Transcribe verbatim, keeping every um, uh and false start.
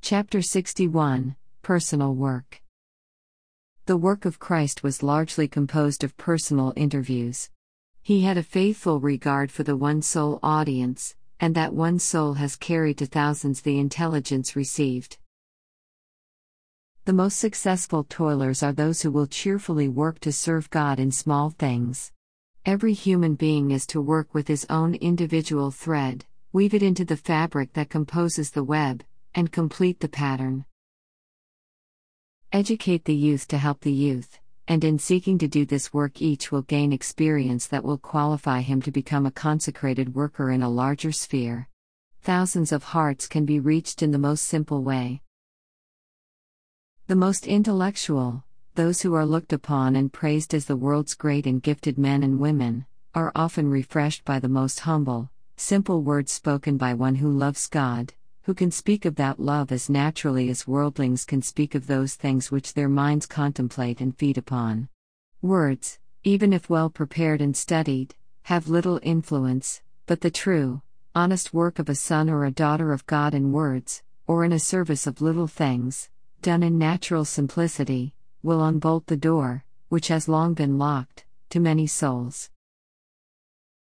Chapter sixty-one, Personal Work. The work of Christ was largely composed of personal interviews. He had a faithful regard for the one-soul audience, and that one soul has carried to thousands the intelligence received. The most successful toilers are those who will cheerfully work to serve God in small things. Every human being is to work with his own individual thread, weave it into the fabric that composes the web, and complete the pattern. Educate the youth to help the youth, and in seeking to do this work each will gain experience that will qualify him to become a consecrated worker in a larger sphere. Thousands of hearts can be reached in the most simple way. The most intellectual, those who are looked upon and praised as the world's great and gifted men and women, are often refreshed by the most humble, simple words spoken by one who loves God, who can speak of that love as naturally as worldlings can speak of those things which their minds contemplate and feed upon. Words, even if well prepared and studied, have little influence, but the true, honest work of a son or a daughter of God in words, or in a service of little things, done in natural simplicity, will unbolt the door, which has long been locked, to many souls.